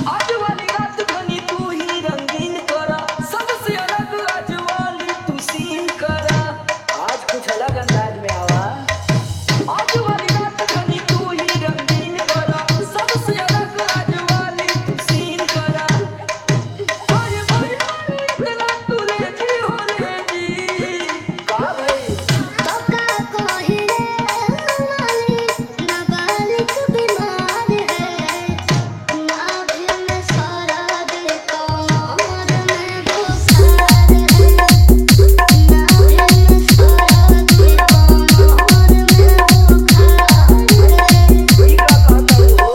आज वाली रात बनी तू ही रंगीन करा, सबसे अलग आज वाली तू सीन करा। आज कुछ अलग अंदाज में आवा। आज वाली रात बनी तू ही रंगीन करा, सबसे अलग आज वाली तू सीन करा। अरे भाई इतना तू रेजी हो रेजी का भाई पक्का कोई वाली नाबालिग बीमार है, नाभि में सारा दिल कमर में बुखार है, नाभि में सारा दिल कमर में बुखार है। कोई का कहता हो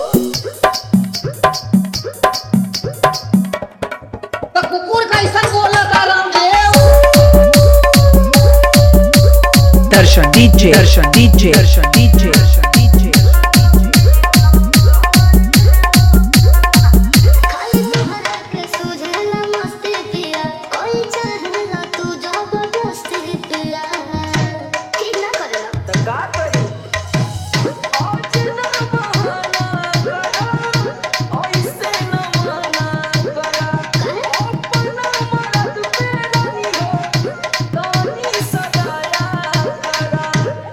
तो कुकुर कैसन बोला था रामदेव। दर्शन डीजे दर्शन डीजे दर्शन डीजे दर्शन डीजे खाली तुम्हारा के सुझेला मस्ती पिया, कोई चाहेला तू जबरदस्ती पिया। ठीक ना करेला तो का करी आज ना बहाना करा, ऐसे न माना करा। अपना मर्द पे रानी हो, तानी सजाया करा।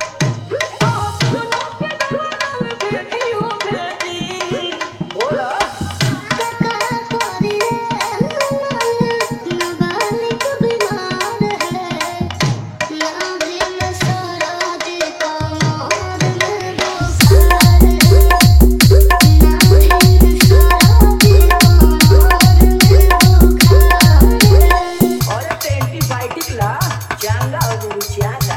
अपनों के दवाना बेटी हो बेटी बोला कका कोरी नाबालिग बीमार है, नाभि में सारा दिल कमर में बुखार है, नाभि में सारा दिल कमर में बुखार है। और एंटीबायोटिक ला चांगा हो गुरु चांगा।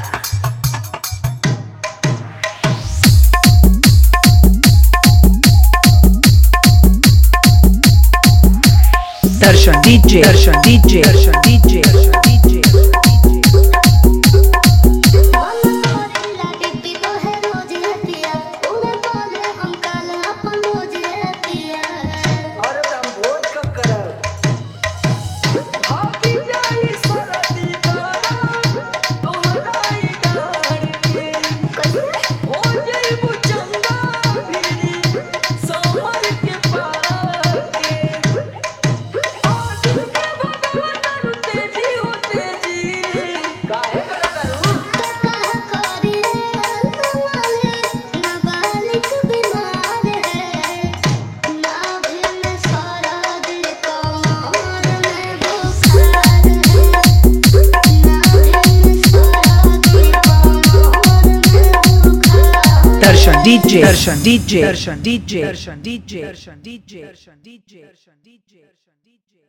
दर्शन डीजे दर्शन डीजे दर्शन डीजे दर्शन डीजे मन करेला डिप्टी तो है रोज पिया, उन्हें बोले हम कल अपन रोज पिया। और ब्रह्मोज का करब भागी जाई सरदी करा, तोहराई डार के हो जइबू चंगा भिरी समर के पार के। आज के भगवान तेजी हो तेजी काहे करतारू कका कोरी नाबालिग बीमार है, नाभि में सारा दिल कमर में बुखार है, नाभि में सारा दिल कमर में बुखार। दर्शन डीजे दर्शन डीजे दर्शन डीजे दर्शन डीजे दर्शन डीजे दर्शन डीजे दर्शन डीजे